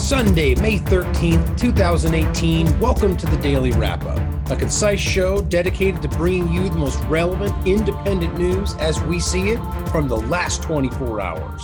Sunday, May 13th, 2018. Welcome to the Daily Wrap-Up, a concise show dedicated to bringing you the most relevant, independent news as we see it from the last 24 hours.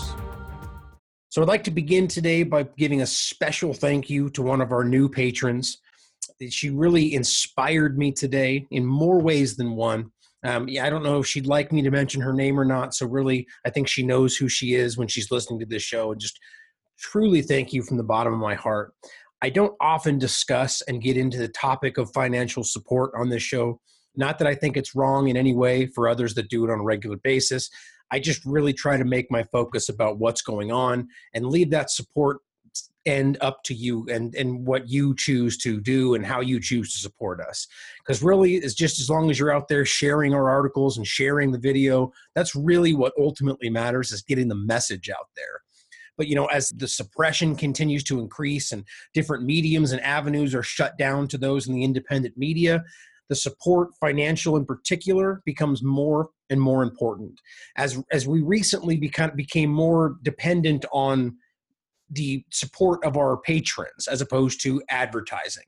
So I'd like to begin today by giving a special thank you to one of our new patrons. She really inspired me today in more ways than one. I don't know if she'd like me to mention her name or not, so really I think she knows who she is when she's listening to this show, and just truly thank you from the bottom of my heart. I don't often discuss and get into the topic of financial support on this show. Not that I think it's wrong in any way for others that do it on a regular basis. I just really try to make my focus about what's going on and leave that support end up to you and what you choose to do and how you choose to support us. Because really, it's just as long as you're out there sharing our articles and sharing the video, that's really what ultimately matters, is getting the message out there. But, as the suppression continues to increase and different mediums and avenues are shut down to those in the independent media, the support, financial in particular, becomes more and more important. As we recently became more dependent on the support of our patrons as opposed to advertising.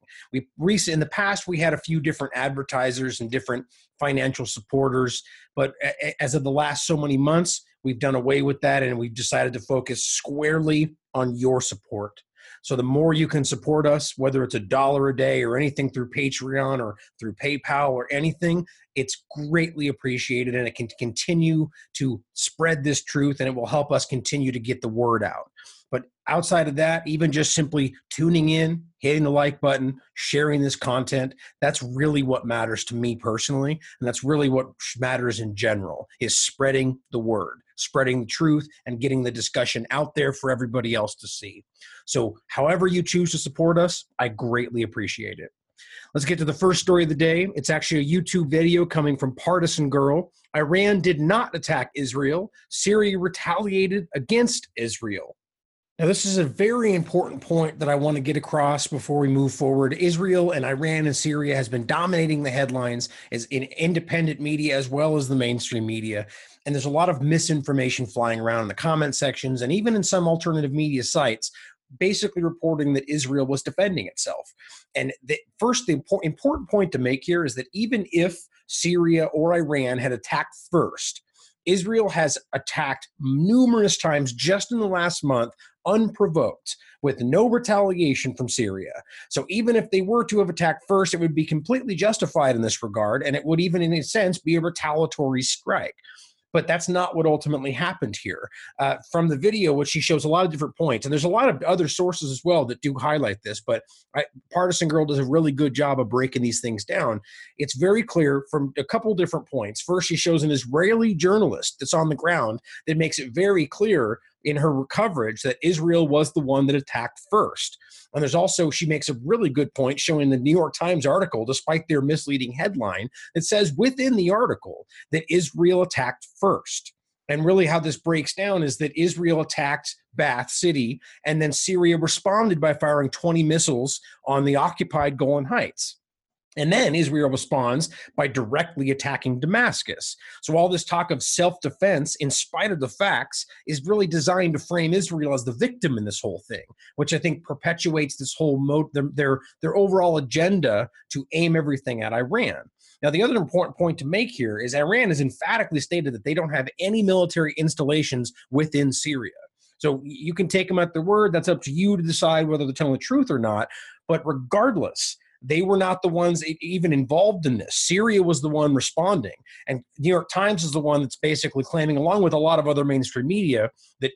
In the past, we had a few different advertisers and different financial supporters, but as of the last so many months, we've done away with that, and we've decided to focus squarely on your support. So the more you can support us, whether it's $1 a day or anything through Patreon or through PayPal or anything, it's greatly appreciated, and it can continue to spread this truth, and it will help us continue to get the word out. But outside of that, even just simply tuning in, hitting the like button, sharing this content, that's really what matters to me personally. And that's really what matters in general, is spreading the word, spreading the truth, and getting the discussion out there for everybody else to see. So however you choose to support us, I greatly appreciate it. Let's get to the first story of the day. It's actually a YouTube video coming from Partisan Girl. Iran did not attack Israel. Syria retaliated against Israel. Now, this is a very important point that I want to get across before we move forward. Israel and Iran and Syria has been dominating the headlines as in independent media as well as the mainstream media. And there's a lot of misinformation flying around in the comment sections and even in some alternative media sites, basically reporting that Israel was defending itself. And the important point to make here is that even if Syria or Iran had attacked first, Israel has attacked numerous times just in the last month, unprovoked, with no retaliation from Syria. So even if they were to have attacked first, it would be completely justified in this regard, and it would even, in a sense, be a retaliatory strike. But that's not what ultimately happened here. From the video, which she shows a lot of different points, and there's a lot of other sources as well that do highlight this, but Partisan Girl does a really good job of breaking these things down. It's very clear from a couple different points. First, she shows an Israeli journalist that's on the ground that makes it very clear in her coverage that Israel was the one that attacked first. And there's also, she makes a really good point showing the New York Times article, despite their misleading headline, that says within the article that Israel attacked first. And really how this breaks down is that Israel attacked Bath City, and then Syria responded by firing 20 missiles on the occupied Golan Heights. And then Israel responds by directly attacking Damascus. So all this talk of self-defense, in spite of the facts, is really designed to frame Israel as the victim in this whole thing, which I think perpetuates this whole their overall agenda to aim everything at Iran. Now, the other important point to make here is Iran has emphatically stated that they don't have any military installations within Syria. So you can take them at their word. That's up to you to decide whether they're telling the truth or not. But regardless, they were not the ones even involved in this. Syria was the one responding. And New York Times is the one that's basically claiming, along with a lot of other mainstream media, that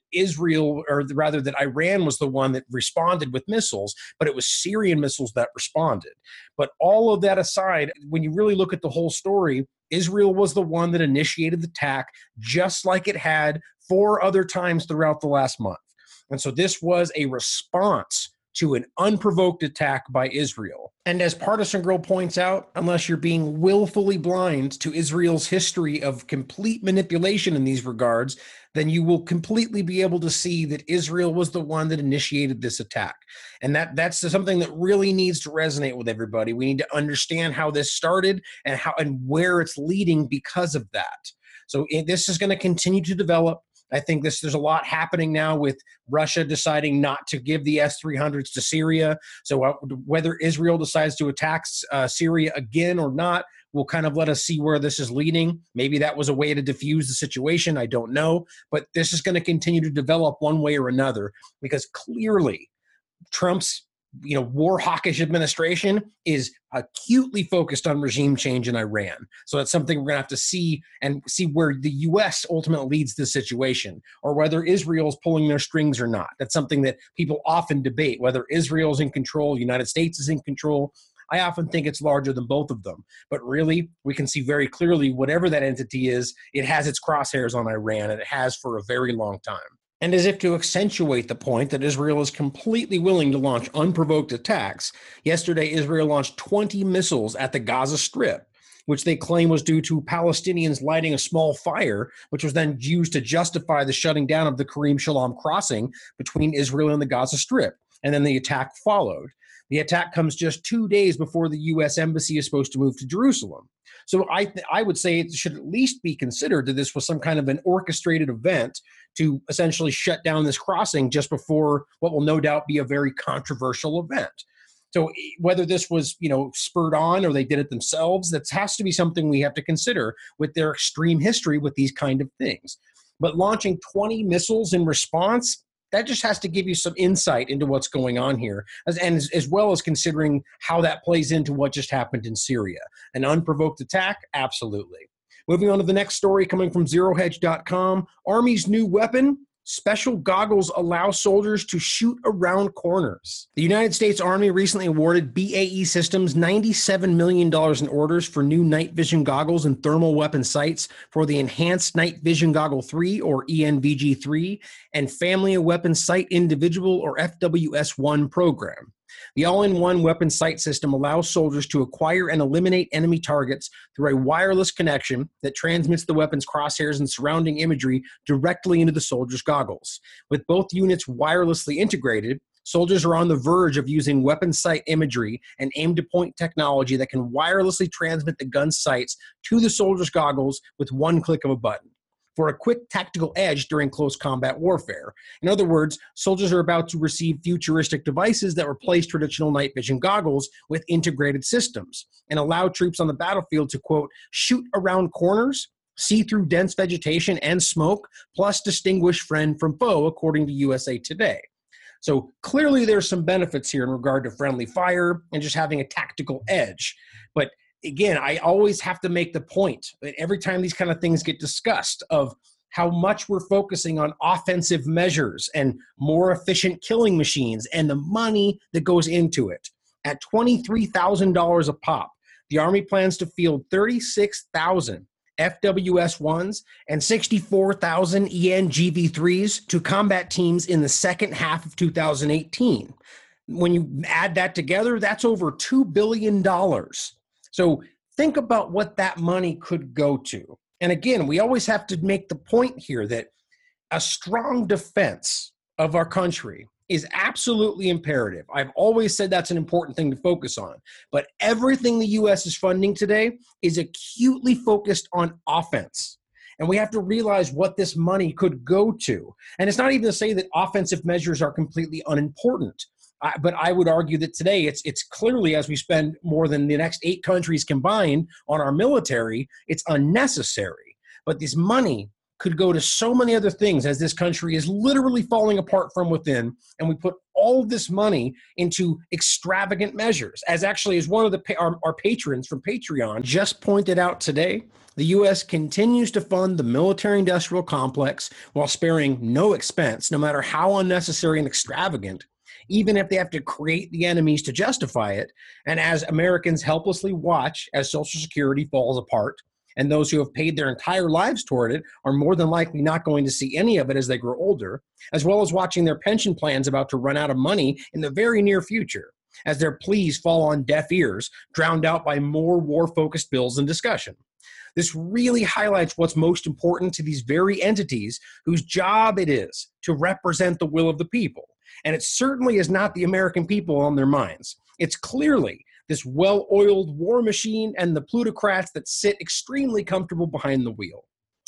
that Iran was the one that responded with missiles, but it was Syrian missiles that responded. But all of that aside, when you really look at the whole story, Israel was the one that initiated the attack, just like it had 4 other times throughout the last month. And so this was a response to an unprovoked attack by Israel. And as Partisan Girl points out, unless you're being willfully blind to Israel's history of complete manipulation in these regards, then you will completely be able to see that Israel was the one that initiated this attack. And that's something that really needs to resonate with everybody. We need to understand how this started and where it's leading because of that. So this is going to continue to develop. I think there's a lot happening now with Russia deciding not to give the S-300s to Syria. So whether Israel decides to attack Syria again or not will kind of let us see where this is leading. Maybe that was a way to diffuse the situation. I don't know. But this is going to continue to develop one way or another, because clearly Trump's war hawkish administration is acutely focused on regime change in Iran. So that's something we're going to have to see where the U.S. ultimately leads this situation, or whether Israel's pulling their strings or not. That's something that people often debate, whether Israel's in control, the United States is in control. I often think it's larger than both of them. But really, we can see very clearly whatever that entity is, it has its crosshairs on Iran, and it has for a very long time. And as if to accentuate the point that Israel is completely willing to launch unprovoked attacks, yesterday Israel launched 20 missiles at the Gaza Strip, which they claim was due to Palestinians lighting a small fire, which was then used to justify the shutting down of the Karim Shalom crossing between Israel and the Gaza Strip. And then the attack followed. The attack comes just 2 days before the U.S. Embassy is supposed to move to Jerusalem. So I would say it should at least be considered that this was some kind of an orchestrated event to essentially shut down this crossing just before what will no doubt be a very controversial event. So whether this was, spurred on or they did it themselves, that has to be something we have to consider with their extreme history with these kind of things. But launching 20 missiles in response, that just has to give you some insight into what's going on here, as well as considering how that plays into what just happened in Syria. An unprovoked attack? Absolutely. Moving on to the next story coming from ZeroHedge.com. Army's new weapon, special goggles allow soldiers to shoot around corners. The United States Army recently awarded BAE Systems $97 million in orders for new night vision goggles and thermal weapon sights for the Enhanced Night Vision Goggle 3, or ENVG-3, and Family of Weapon Sight Individual, or FWS-1 program. The all-in-one weapon sight system allows soldiers to acquire and eliminate enemy targets through a wireless connection that transmits the weapon's crosshairs and surrounding imagery directly into the soldier's goggles. With both units wirelessly integrated, soldiers are on the verge of using weapon sight imagery and aim-to-point technology that can wirelessly transmit the gun's sights to the soldier's goggles with one click of a button, for a quick tactical edge during close combat warfare. In other words, soldiers are about to receive futuristic devices that replace traditional night vision goggles with integrated systems and allow troops on the battlefield to, quote, shoot around corners, see through dense vegetation and smoke, plus distinguish friend from foe, according to USA Today. So clearly there's some benefits here in regard to friendly fire and just having a tactical edge. But again, I always have to make the point that every time these kind of things get discussed of how much we're focusing on offensive measures and more efficient killing machines and the money that goes into it. At $23,000 a pop, the Army plans to field 36,000 FWS-1s and 64,000 ENGV-3s to combat teams in the second half of 2018. When you add that together, that's over $2 billion. So think about what that money could go to. And again, we always have to make the point here that a strong defense of our country is absolutely imperative. I've always said that's an important thing to focus on. But everything the U.S. is funding today is acutely focused on offense. And we have to realize what this money could go to. And it's not even to say that offensive measures are completely unimportant. But I would argue that today it's clearly, as we spend more than the next 8 countries combined on our military, it's unnecessary. But this money could go to so many other things as this country is literally falling apart from within, and we put all this money into extravagant measures. As one of our patrons from Patreon just pointed out today, the U.S. continues to fund the military-industrial complex while sparing no expense, no matter how unnecessary and extravagant, even if they have to create the enemies to justify it. And as Americans helplessly watch as Social Security falls apart, and those who have paid their entire lives toward it are more than likely not going to see any of it as they grow older, as well as watching their pension plans about to run out of money in the very near future, as their pleas fall on deaf ears, drowned out by more war-focused bills and discussion. This really highlights what's most important to these very entities whose job it is to represent the will of the people. And it certainly is not the American people on their minds. It's clearly this well-oiled war machine and the plutocrats that sit extremely comfortable behind the wheel.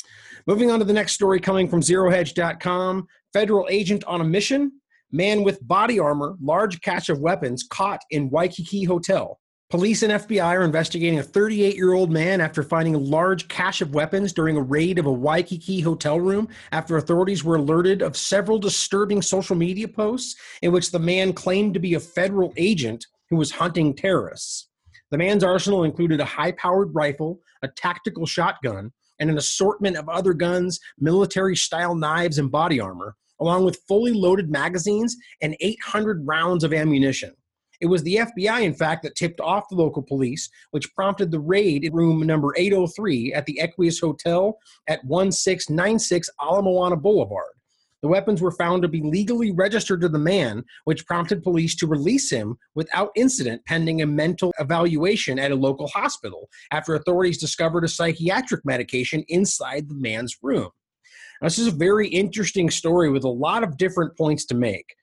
Moving on to the next story coming from ZeroHedge.com. Federal agent on a mission. Man with body armor, large cache of weapons caught in Waikiki hotel. Police and FBI are investigating a 38-year-old man after finding a large cache of weapons during a raid of a Waikiki hotel room after authorities were alerted of several disturbing social media posts in which the man claimed to be a federal agent who was hunting terrorists. The man's arsenal included a high-powered rifle, a tactical shotgun, and an assortment of other guns, military-style knives, and body armor, along with fully loaded magazines and 800 rounds of ammunition. It was the FBI, in fact, that tipped off the local police, which prompted the raid in room number 803 at the Equius Hotel at 1696 Ala Moana Boulevard. The weapons were found to be legally registered to the man, which prompted police to release him without incident pending a mental evaluation at a local hospital after authorities discovered a psychiatric medication inside the man's room. Now, this is a very interesting story with a lot of different points to make.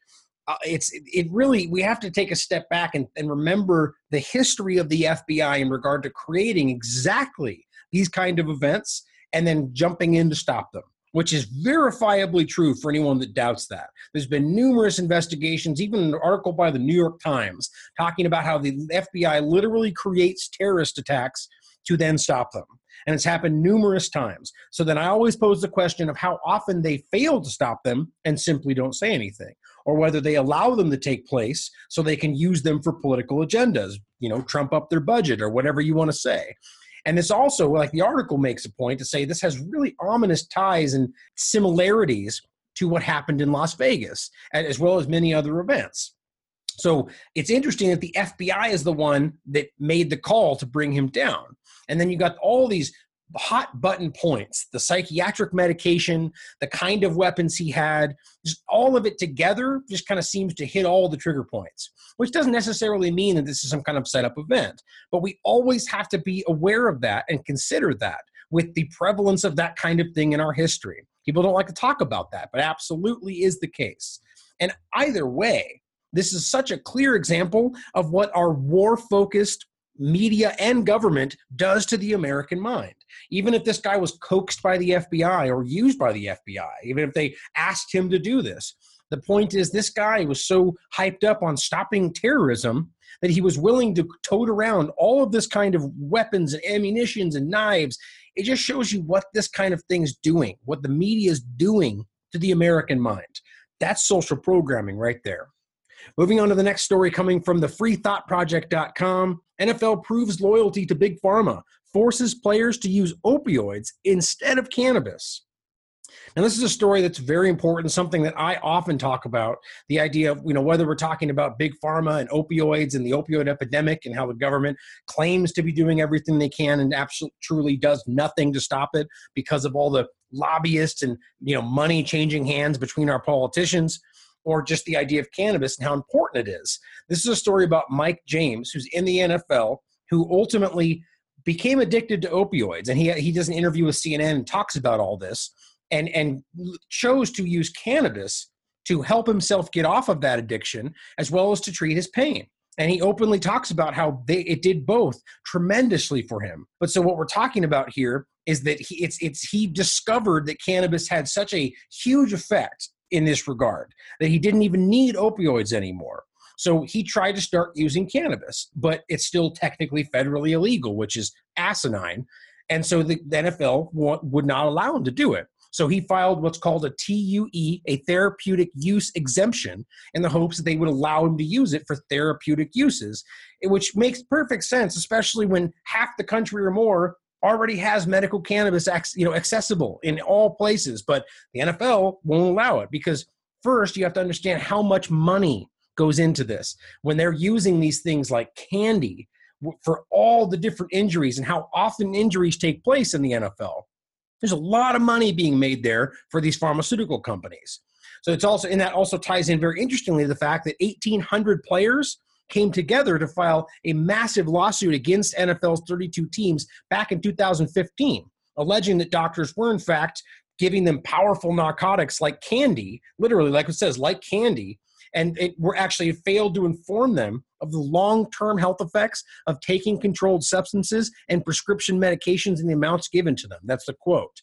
We have to take a step back and remember the history of the FBI in regard to creating exactly these kind of events and then jumping in to stop them, which is verifiably true for anyone that doubts that. There's been numerous investigations, even an article by the New York Times, talking about how the FBI literally creates terrorist attacks to then stop them. And it's happened numerous times. So then I always pose the question of how often they fail to stop them and simply don't say anything, or whether they allow them to take place so they can use them for political agendas, trump up their budget or whatever you want to say. And this also, like the article makes a point to say, this has really ominous ties and similarities to what happened in Las Vegas, as well as many other events. So it's interesting that the FBI is the one that made the call to bring him down. And then you got all these hot button points, the psychiatric medication, the kind of weapons he had, just all of it together just kind of seems to hit all the trigger points, which doesn't necessarily mean that this is some kind of setup event. But we always have to be aware of that and consider that with the prevalence of that kind of thing in our history. People don't like to talk about that, but absolutely is the case. And either way, this is such a clear example of what our war-focused media and government does to the American mind. Even if this guy was coaxed by the FBI or used by the FBI, even if they asked him to do this, the point is this guy was so hyped up on stopping terrorism that he was willing to tote around all of this kind of weapons and ammunitions and knives. It just shows you what this kind of thing's doing, what the media is doing to the American mind. That's social programming right there. Moving on to the next story coming from the freethoughtproject.com. NFL proves loyalty to Big Pharma, forces players to use opioids instead of cannabis. Now, this is a story that's very important, something that I often talk about, the idea of, whether we're talking about Big Pharma and opioids and the opioid epidemic and how the government claims to be doing everything they can and absolutely truly does nothing to stop it because of all the lobbyists and, money changing hands between our politicians, or just the idea of cannabis and how important it is. This is a story about Mike James, who's in the NFL, who ultimately became addicted to opioids. And he does an interview with CNN and talks about all this and chose to use cannabis to help himself get off of that addiction as well as to treat his pain. And he openly talks about how it did both tremendously for him. But so what we're talking about here is that he discovered that cannabis had such a huge effect in this regard, that he didn't even need opioids anymore. So he tried to start using cannabis, but it's still technically federally illegal, which is asinine. And so the NFL would not allow him to do it. So he filed what's called a TUE, a therapeutic use exemption, in the hopes that they would allow him to use it for therapeutic uses, which makes perfect sense, especially when half the country or more already has medical cannabis accessible in all places, but the NFL won't allow it because first you have to understand how much money goes into this when they're using these things like candy for all the different injuries and how often injuries take place in the NFL. There's a lot of money being made there for these pharmaceutical companies. So it's also, and that also ties in very interestingly to the fact that 1,800 players came together to file a massive lawsuit against NFL's 32 teams back in 2015, alleging that doctors were in fact giving them powerful narcotics like candy, literally like it says, like candy, and it were actually failed to inform them of the long-term health effects of taking controlled substances and prescription medications and the amounts given to them. That's the quote.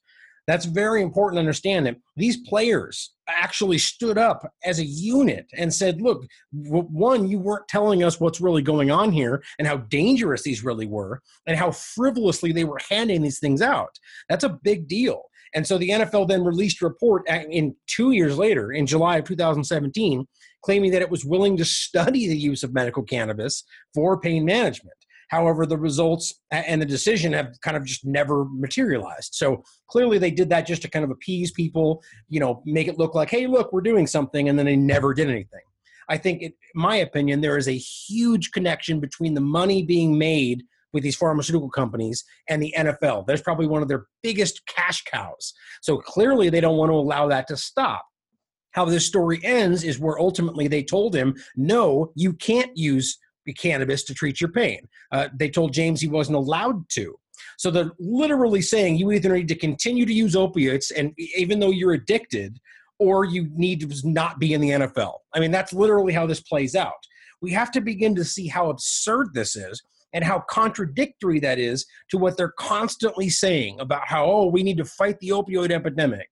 That's very important to understand that these players actually stood up as a unit and said, look, one, you weren't telling us what's really going on here and how dangerous these really were and how frivolously they were handing these things out. That's a big deal. And so the NFL then released a report in 2 years later, in July of 2017, claiming that it was willing to study the use of medical cannabis for pain management. However, the results and the decision have kind of just never materialized. So clearly they did that just to kind of appease people, make it look like, hey, look, we're doing something, and then they never did anything. I think, in my opinion, there is a huge connection between the money being made with these pharmaceutical companies and the NFL. That's probably one of their biggest cash cows. So clearly they don't want to allow that to stop. How this story ends is where ultimately they told him, no, you can't use cannabis to treat your pain. They told James he wasn't allowed to. So they're literally saying you either need to continue to use opiates, and even though you're addicted, or you need to not be in the NFL. I mean, that's literally how this plays out. We have to begin to see how absurd this is and how contradictory that is to what they're constantly saying about how, we need to fight the opioid epidemic.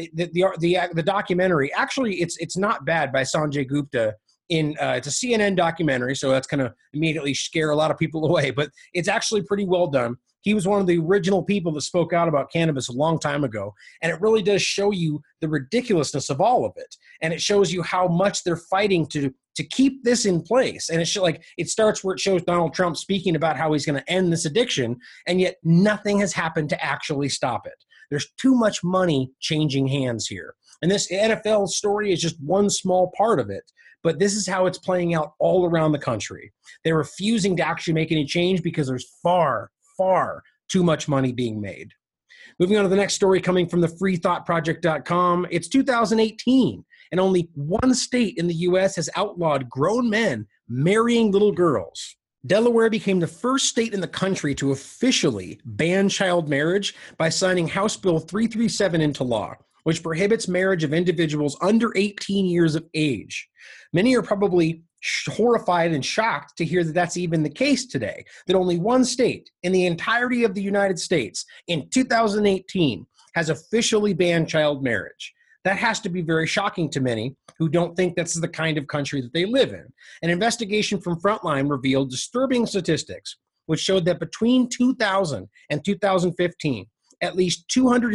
The documentary, actually, it's not bad, by Sanjay Gupta. It's a CNN documentary, so that's going to immediately scare a lot of people away, but it's actually pretty well done. He was one of the original people that spoke out about cannabis a long time ago, and it really does show you the ridiculousness of all of it, and it shows you how much they're fighting to keep this in place. And it starts where it shows Donald Trump speaking about how he's going to end this addiction, and yet nothing has happened to actually stop it. There's too much money changing hands here, and this NFL story is just one small part of it. But this is how it's playing out all around the country. They're refusing to actually make any change because there's far, far too much money being made. Moving on to the next story coming from the freethoughtproject.com. It's 2018, and only one state in the U.S. has outlawed grown men marrying little girls. Delaware became the first state in the country to officially ban child marriage by signing House Bill 337 into law, which prohibits marriage of individuals under 18 years of age. Many are probably horrified and shocked to hear that that's even the case today, that only one state in the entirety of the United States in 2018 has officially banned child marriage. That has to be very shocking to many who don't think that's the kind of country that they live in. An investigation from Frontline revealed disturbing statistics, which showed that between 2000 and 2015, at least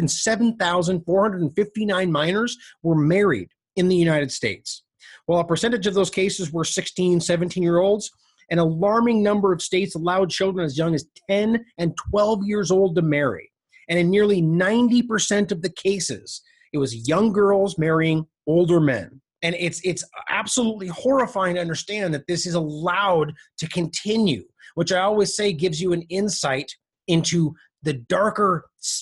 207,459 minors were married in the United States. While a percentage of those cases were 16, 17-year-olds, an alarming number of states allowed children as young as 10 and 12 years old to marry. And in nearly 90% of the cases, it was young girls marrying older men. And it's absolutely horrifying to understand that this is allowed to continue, which I always say gives you an insight into the darker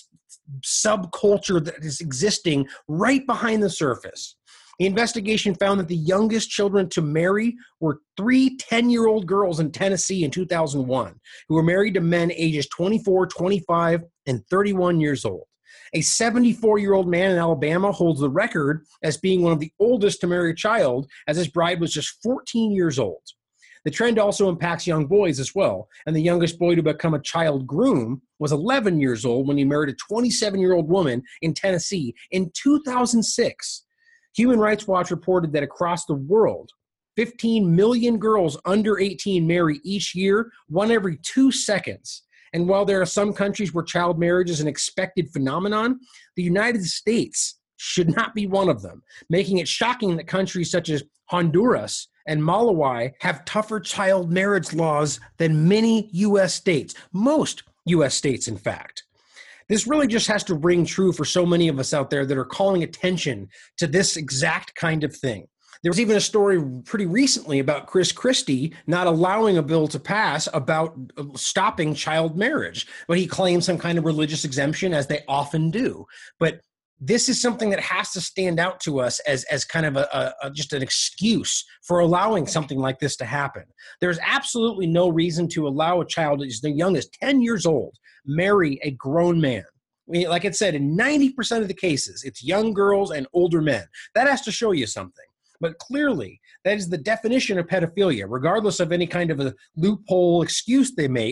subculture that is existing right behind the surface. The investigation found that the youngest children to marry were 3 10-year-old girls in Tennessee in 2001 who were married to men ages 24, 25, and 31 years old. A 74-year-old man in Alabama holds the record as being one of the oldest to marry a child, as his bride was just 14 years old. The trend also impacts young boys as well, and the youngest boy to become a child groom was 11 years old when he married a 27-year-old woman in Tennessee in 2006. Human Rights Watch reported that across the world, 15 million girls under 18 marry each year, one every 2 seconds. And while there are some countries where child marriage is an expected phenomenon, the United States should not be one of them, making it shocking that countries such as Honduras and Malawi have tougher child marriage laws than many U.S. states, most U.S. states, in fact. This really just has to ring true for so many of us out there that are calling attention to this exact kind of thing. There was even a story pretty recently about Chris Christie not allowing a bill to pass about stopping child marriage, but he claims some kind of religious exemption, as they often do. But this is something that has to stand out to us as kind of just an excuse for allowing something like this to happen. There's absolutely no reason to allow a child as young as 10 years old marry a grown man. I mean, like I said, in 90% of the cases, it's young girls and older men. That has to show you something. But clearly, that is the definition of pedophilia. Regardless of any kind of a loophole excuse they make,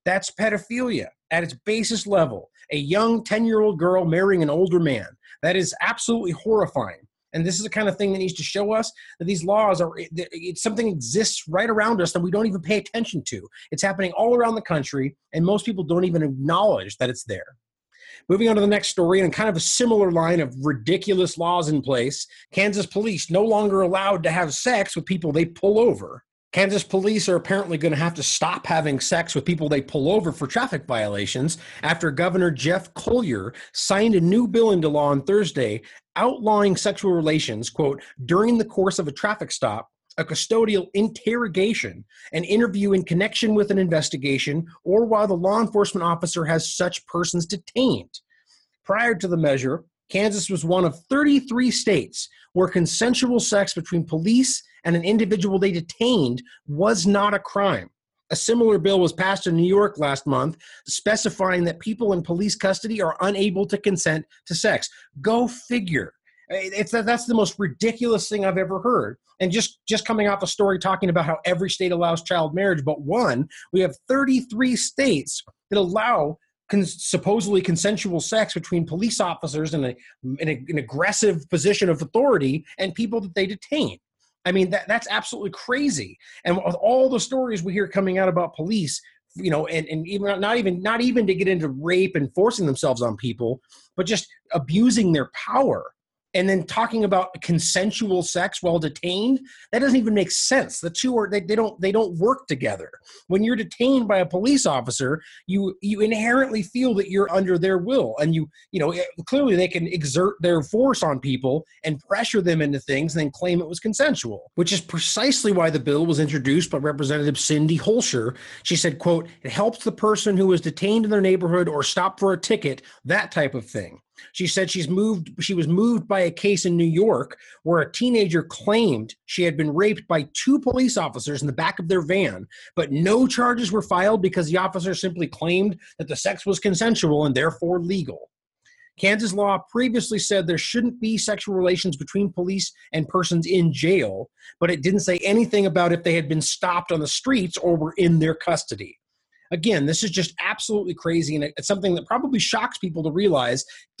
That's pedophilia at its basest level. A young 10-year-old girl marrying an older man. That is absolutely horrifying. And this is the kind of thing that needs to show us that these laws it's something exists right around us that we don't even pay attention to. It's happening all around the country, and most people don't even acknowledge that it's there. Moving on to the next story, and kind of a similar line of ridiculous laws in place, Kansas police no longer allowed to have sex with people they pull over. Kansas police are apparently going to have to stop having sex with people they pull over for traffic violations after Governor Jeff Colyer signed a new bill into law on Thursday outlawing sexual relations, quote, during the course of a traffic stop, a custodial interrogation, an interview in connection with an investigation, or while the law enforcement officer has such persons detained. Prior to the measure, Kansas was one of 33 states where consensual sex between police and an individual they detained was not a crime. A similar bill was passed in New York last month, specifying that people in police custody are unable to consent to sex. Go figure. That's the most ridiculous thing I've ever heard. And just coming off a story talking about how every state allows child marriage but one, we have 33 states that allow supposedly consensual sex between police officers in an aggressive position of authority and people that they detain. I mean, that's absolutely crazy. And with all the stories we hear coming out about police, you know, and even not even to get into rape and forcing themselves on people, but just abusing their power. And then talking about consensual sex while detained, that doesn't even make sense. The two are they don't work together. When you're detained by a police officer, you inherently feel that you're under their will, and you know clearly they can exert their force on people and pressure them into things and then claim it was consensual, which is precisely why the bill was introduced by Representative Cindy Holscher. She said, quote, it helps the person who was detained in their neighborhood or stopped for a ticket, that type of thing. She said she was moved by a case in New York where a teenager claimed she had been raped by two police officers in the back of their van, but no charges were filed because the officer simply claimed that the sex was consensual and therefore legal. Kansas law previously said there shouldn't be sexual relations between police and persons in jail, but it didn't say anything about if they had been stopped on the streets or were in their custody. Again, this is just absolutely crazy, and it's something that probably shocks people to realize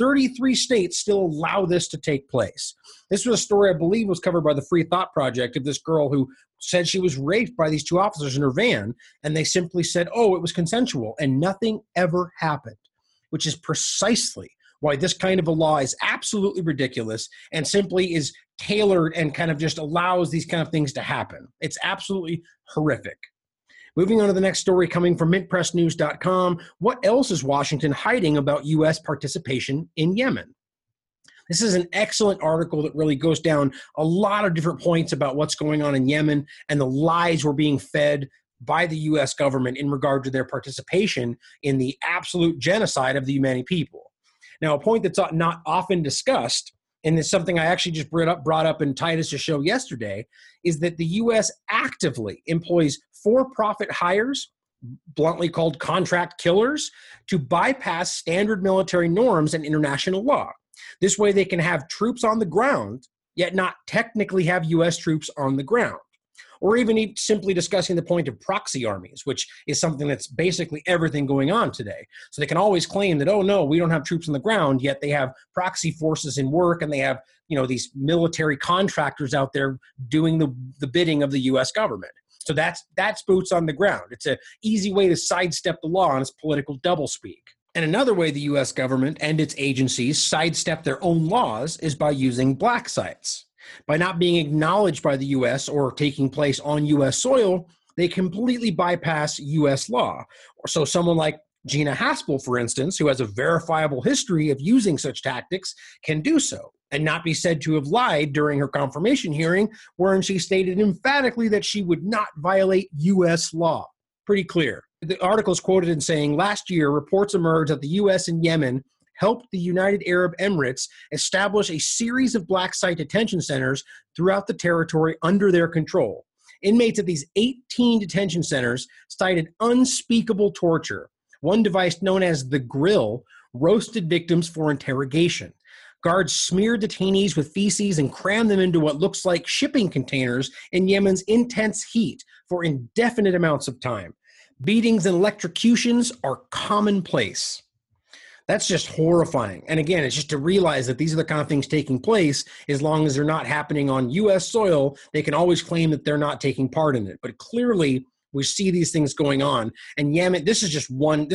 33 states still allow this to take place. This was a story I believe was covered by the Free Thought Project of this girl who said she was raped by these two officers in her van, and they simply said, oh, it was consensual, and nothing ever happened, which is precisely why this kind of a law is absolutely ridiculous and simply is tailored and kind of just allows these kind of things to happen. It's absolutely horrific. Moving on to the next story coming from mintpressnews.com. What else is Washington hiding about U.S. participation in Yemen? This is an excellent article that really goes down a lot of different points about what's going on in Yemen and the lies we're being fed by the U.S. government in regard to their participation in the absolute genocide of the Yemeni people. Now, a point that's not often discussed, and it's something I actually just brought up in Titus' show yesterday, is that the U.S. actively employs for-profit hires, bluntly called contract killers, to bypass standard military norms and international law. This way they can have troops on the ground, yet not technically have U.S. troops on the ground. Or even simply discussing the point of proxy armies, which is something that's basically everything going on today. So they can always claim that, oh, no, we don't have troops on the ground, yet they have proxy forces in work, and they have, you know, these military contractors out there doing the bidding of the U.S. government. So that's boots on the ground. It's an easy way to sidestep the law, and it's political doublespeak. And another way the U.S. government and its agencies sidestep their own laws is by using black sites. By not being acknowledged by the U.S. or taking place on U.S. soil, they completely bypass U.S. law. So someone like Gina Haspel, for instance, who has a verifiable history of using such tactics, can do so and not be said to have lied during her confirmation hearing, wherein she stated emphatically that she would not violate U.S. law. Pretty clear. The article is quoted in saying, last year, reports emerged that the U.S. and Yemen helped the United Arab Emirates establish a series of black site detention centers throughout the territory under their control. Inmates at these 18 detention centers cited unspeakable torture. One device known as the grill roasted victims for interrogation. Guards smeared detainees with feces and crammed them into what looks like shipping containers in Yemen's intense heat for indefinite amounts of time. Beatings and electrocutions are commonplace. That's just horrifying. And again, it's just to realize that these are the kind of things taking place. As long as they're not happening on U.S. soil, they can always claim that they're not taking part in it. But clearly, we see these things going on. And Yemen, this is just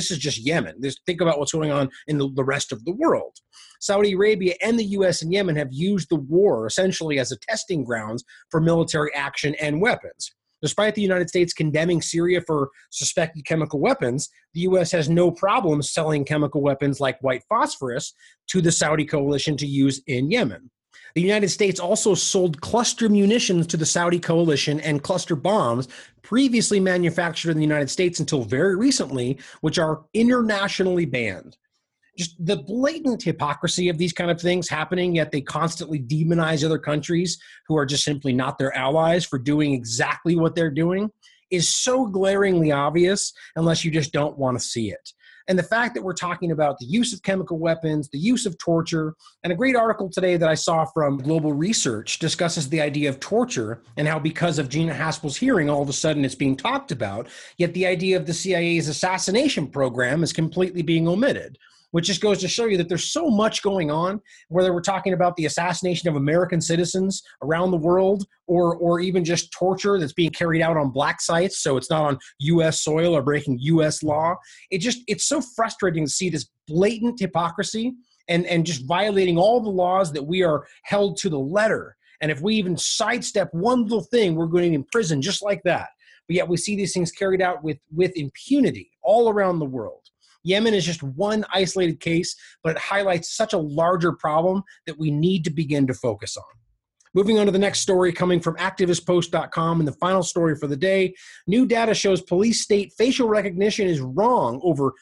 Yemen. Think about what's going on in the rest of the world. Saudi Arabia and the U.S. and Yemen have used the war essentially as a testing grounds for military action and weapons. Despite the United States condemning Syria for suspected chemical weapons, the U.S. has no problem selling chemical weapons like white phosphorus to the Saudi coalition to use in Yemen. The United States also sold cluster munitions to the Saudi coalition and cluster bombs previously manufactured in the United States until very recently, which are internationally banned. Just the blatant hypocrisy of these kind of things happening, yet they constantly demonize other countries who are just simply not their allies for doing exactly what they're doing, is so glaringly obvious unless you just don't want to see it. And the fact that we're talking about the use of chemical weapons, the use of torture, and a great article today that I saw from Global Research discusses the idea of torture and how because of Gina Haspel's hearing, all of a sudden it's being talked about, yet the idea of the CIA's assassination program is completely being omitted, which just goes to show you that there's so much going on, whether we're talking about the assassination of American citizens around the world or even just torture that's being carried out on black sites, so it's not on U.S. soil or breaking U.S. law. It's so frustrating to see this blatant hypocrisy and just violating all the laws that we are held to the letter. And if we even sidestep one little thing, we're going in prison just like that. But yet we see these things carried out with impunity all around the world. Yemen is just one isolated case, but it highlights such a larger problem that we need to begin to focus on. Moving on to the next story coming from activistpost.com, and the final story for the day, new data shows police state facial recognition is wrong over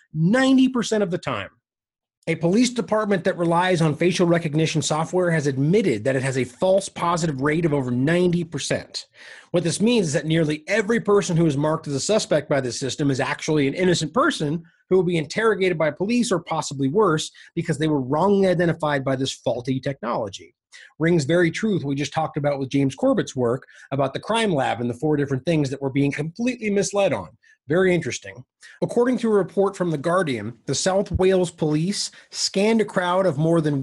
90% of the time. A police department that relies on facial recognition software has admitted that it has a false positive rate of over 90%. What this means is that nearly every person who is marked as a suspect by this system is actually an innocent person who will be interrogated by police or possibly worse because they were wrongly identified by this faulty technology. Rings very true with what we just talked about with James Corbett's work about the crime lab and the 4 different things that we're being completely misled on. Very interesting. According to a report from The Guardian, the South Wales Police scanned a crowd of more than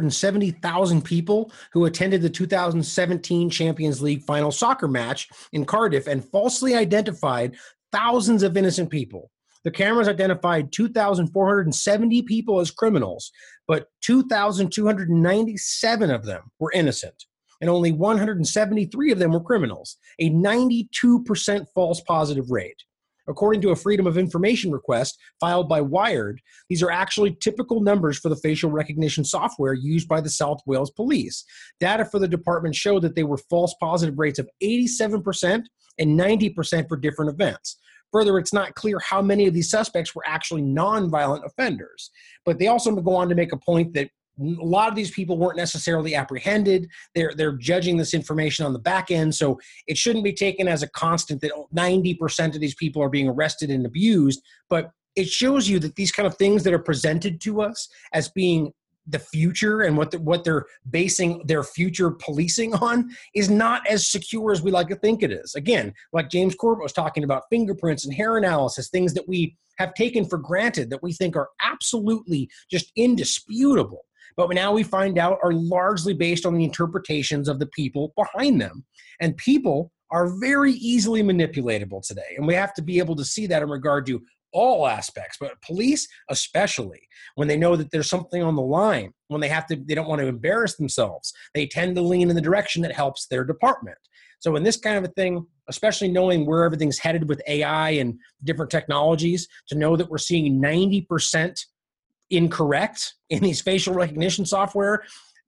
170,000 people who attended the 2017 Champions League final soccer match in Cardiff and falsely identified thousands of innocent people. The cameras identified 2,470 people as criminals, but 2,297 of them were innocent, and only 173 of them were criminals, a 92% false positive rate. According to a Freedom of Information request filed by Wired, these are actually typical numbers for the facial recognition software used by the South Wales Police. Data for the department showed that they were false positive rates of 87% and 90% for different events. Further, it's not clear how many of these suspects were actually nonviolent offenders. But they also go on to make a point that a lot of these people weren't necessarily apprehended. They're judging this information on the back end, so it shouldn't be taken as a constant that 90% of these people are being arrested and abused. But it shows you that these kind of things that are presented to us as being the future and what they're basing their future policing on is not as secure as we like to think it is. Again, like James Corbett was talking about, fingerprints and hair analysis, things that we have taken for granted that we think are absolutely just indisputable. But now we find out are largely based on the interpretations of the people behind them. And people are very easily manipulatable today. And we have to be able to see that in regard to all aspects, but police especially, when they know that there's something on the line, when they don't want to embarrass themselves, they tend to lean in the direction that helps their department. So in this kind of a thing, especially knowing where everything's headed with AI and different technologies, to know that we're seeing 90% incorrect in these facial recognition software,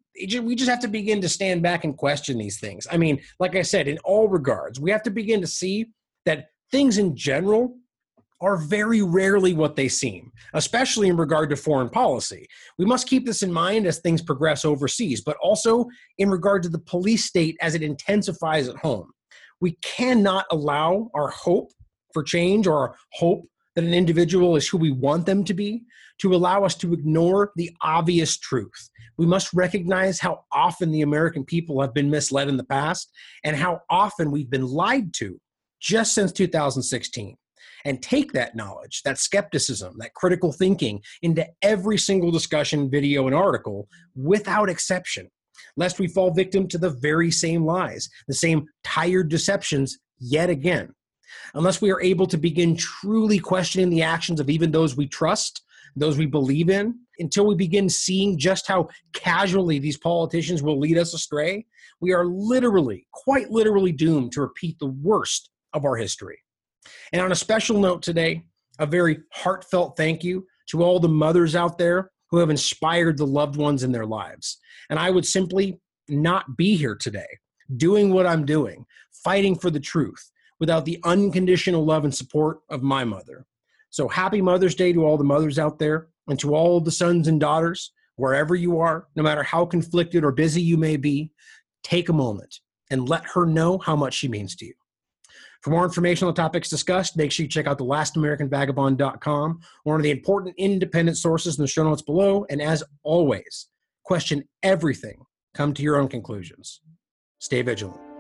we just have to begin to stand back and question these things. I mean, like I said, in all regards, we have to begin to see that things in general are very rarely what they seem, especially in regard to foreign policy. We must keep this in mind as things progress overseas, but also in regard to the police state as it intensifies at home. We cannot allow our hope for change or our hope that an individual is who we want them to be to allow us to ignore the obvious truth. We must recognize how often the American people have been misled in the past and how often we've been lied to just since 2016. and take that knowledge, that skepticism, that critical thinking into every single discussion, video, and article without exception, lest we fall victim to the very same lies, the same tired deceptions yet again. Unless we are able to begin truly questioning the actions of even those we trust, those we believe in, until we begin seeing just how casually these politicians will lead us astray, we are literally, quite literally doomed to repeat the worst of our history. And on a special note today, a very heartfelt thank you to all the mothers out there who have inspired the loved ones in their lives. And I would simply not be here today, doing what I'm doing, fighting for the truth, without the unconditional love and support of my mother. So happy Mother's Day to all the mothers out there, and to all the sons and daughters, wherever you are, no matter how conflicted or busy you may be, take a moment and let her know how much she means to you. For more information on the topics discussed, make sure you check out thelast.americanvagabond.com, one of the important independent sources in the show notes below. And as always, question everything, come to your own conclusions. Stay vigilant.